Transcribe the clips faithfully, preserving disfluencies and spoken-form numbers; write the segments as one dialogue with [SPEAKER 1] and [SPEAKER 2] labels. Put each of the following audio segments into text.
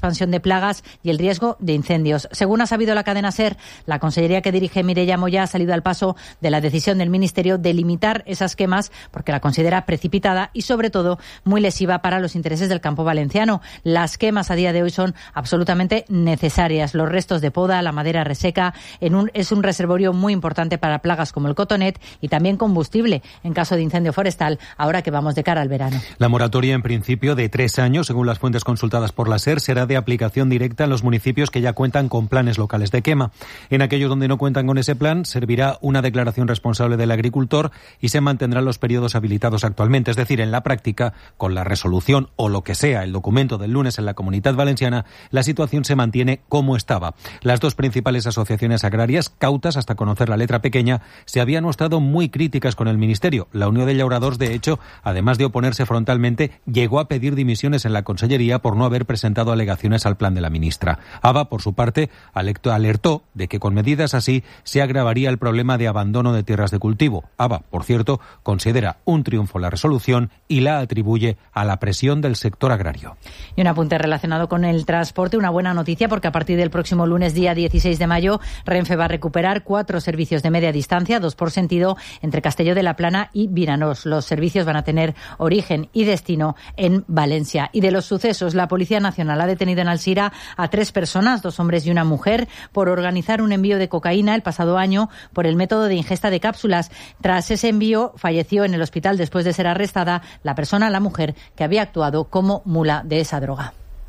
[SPEAKER 1] expansión de plagas y el riesgo de incendios. Según ha sabido la cadena SER, la consellería que dirige Mireia Moya ha salido al paso de la decisión del Ministerio de limitar esas quemas porque la considera precipitada y, sobre todo, muy lesiva para los intereses del campo valenciano. Las quemas a día de hoy son absolutamente necesarias. Los restos de poda, la madera reseca, en un, es un reservorio muy importante para plagas como el cotonet y también combustible en caso de incendio forestal, ahora que vamos de cara al verano.
[SPEAKER 2] La moratoria, en principio, de tres años, según las fuentes consultadas por la SER, será de aplicación directa en los municipios que ya cuentan con planes locales de quema. En aquellos donde no cuentan con ese plan, servirá una declaración responsable del agricultor y se mantendrán los periodos habilitados actualmente. Es decir, en la práctica, con la resolución o lo que sea, el documento del lunes en la Comunitat Valenciana, la situación se mantiene como estaba. Las dos principales asociaciones agrarias, cautas hasta conocer la letra pequeña, se habían mostrado muy críticas con el Ministerio. La Unión de Llauradors, de hecho, además de oponerse frontalmente, llegó a pedir dimisiones en la Consellería por no haber presentado alegaciones al plan de la ministra. A B A, por su parte, alertó de que con medidas así se agravaría el problema de abandono de tierras de cultivo. A B A, por cierto, considera un triunfo la resolución y la atribuye a la presión del sector agrario.
[SPEAKER 1] Y un apunte relacionado con el transporte, una buena noticia porque a partir del próximo lunes, día dieciséis de mayo, Renfe va a recuperar cuatro servicios de media distancia, dos por sentido, entre Castelló de la Plana y Viranos. Los servicios van a tener origen y destino en Valencia. Y de los sucesos, la Policía Nacional ha detenido en Alzira a tres personas, dos hombres y una mujer, por organizar un envío de cocaína el pasado año por el método de ingesta de cápsulas. Tras ese envío, falleció en el hospital después de ser arrestada la persona, la mujer, que había actuado como mula de esa droga.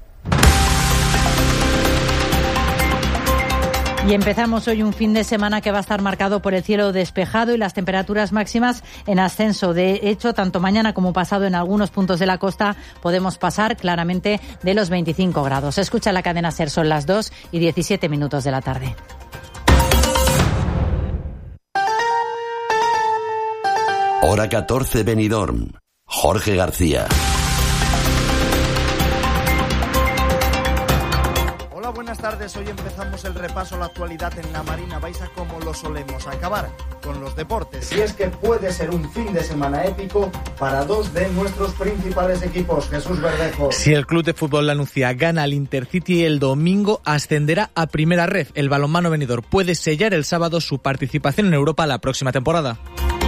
[SPEAKER 1] Y empezamos hoy un fin de semana que va a estar marcado por el cielo despejado y las temperaturas máximas en ascenso. De hecho, tanto mañana como pasado en algunos puntos de la costa podemos pasar claramente de los veinticinco grados. Escucha la cadena SER, son las dos y diecisiete minutos de la tarde.
[SPEAKER 3] Hora catorce, Benidorm. Jorge García.
[SPEAKER 4] Buenas tardes, hoy empezamos el repaso a la actualidad en la Marina Baixa como lo solemos, acabar con los deportes. Y es que puede ser un fin de semana épico para dos de nuestros principales equipos. Jesús Verdejo.
[SPEAKER 5] Si el Club de Fútbol Lanucía gana al Intercity el domingo, ascenderá a Primera Ref. El balonmano Benidorm puede sellar el sábado su participación en Europa la próxima temporada.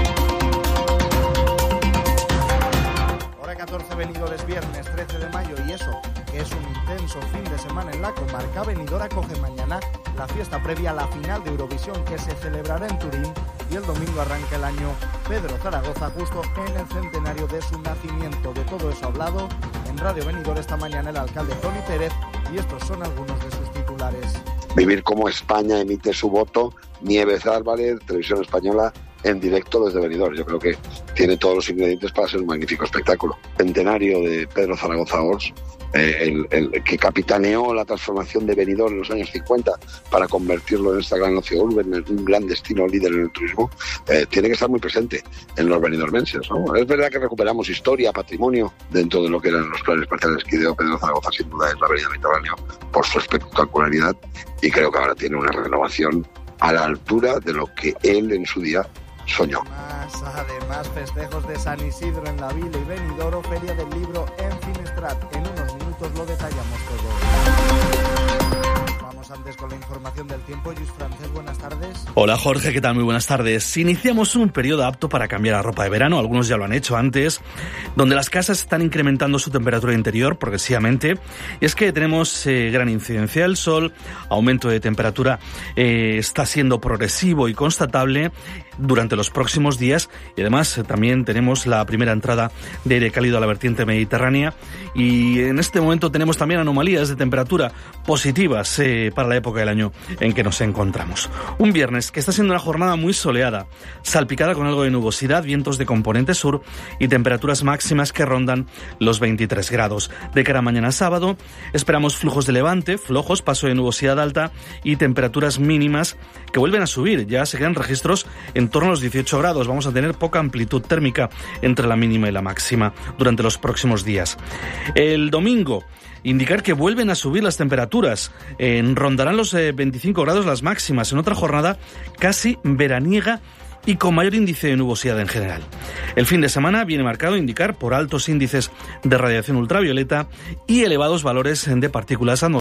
[SPEAKER 4] Hora catorce, Benidorm, es viernes trece de mayo y eso que es un intenso fin de semana en la comarca. Benidorm acoge mañana la fiesta previa a la final de Eurovisión que se celebrará en Turín y el domingo arranca el año Pedro Zaragoza justo en el centenario de su nacimiento. De todo eso ha hablado en Radio Benidorm esta mañana el alcalde Toni Pérez y estos son algunos de sus titulares.
[SPEAKER 6] Vivir como España emite su voto, Nieves Álvarez, Televisión Española, en directo desde Benidorm. Yo creo que tiene todos los ingredientes para ser un magnífico espectáculo. Centenario de Pedro Zaragoza Ors, eh, el, el que capitaneó la transformación de Benidorm en los años cincuenta para convertirlo en esta gran ocio-urbe, en un gran destino líder en el turismo, eh, tiene que estar muy presente en los benidormenses, ¿no? Es verdad que recuperamos historia, patrimonio, dentro de lo que eran los planes parciales que ideó Pedro Zaragoza, sin duda es la Avenida Mediterráneo por su espectacularidad, y creo que ahora tiene una renovación a la altura de lo que él en su día soñó.
[SPEAKER 4] Más, además, festejos de San Isidro en la Vila y Benidorm, Feria del Libro en Finestrat. En unos minutos lo detallamos todo. Vamos antes con la información del tiempo. Luis Francés, buenas tardes.
[SPEAKER 7] Hola Jorge, ¿qué tal? Muy buenas tardes. Iniciamos un periodo apto para cambiar la ropa de verano, algunos ya lo han hecho antes, donde las casas están incrementando su temperatura interior progresivamente. Y es que tenemos eh, gran incidencia del sol, aumento de temperatura eh, está siendo progresivo y constatable durante los próximos días, y además eh, también tenemos la primera entrada de aire cálido a la vertiente mediterránea, y en este momento tenemos también anomalías de temperatura positivas eh, para la época del año en que nos encontramos. Un viernes que está siendo una jornada muy soleada, salpicada con algo de nubosidad, vientos de componente sur y temperaturas máximas que rondan los veintitrés grados. De cara a mañana sábado esperamos flujos de levante, flojos, paso de nubosidad alta y temperaturas mínimas que vuelven a subir. Ya se quedan registros en torno a los dieciocho grados. Vamos a tener poca amplitud térmica entre la mínima y la máxima durante los próximos días. El domingo, indicar que vuelven a subir las temperaturas, eh, rondarán los eh, veinticinco grados las máximas, en otra jornada casi veraniega y con mayor índice de nubosidad en general. El fin de semana viene marcado a indicar por altos índices de radiación ultravioleta y elevados valores de partículas atmosféricas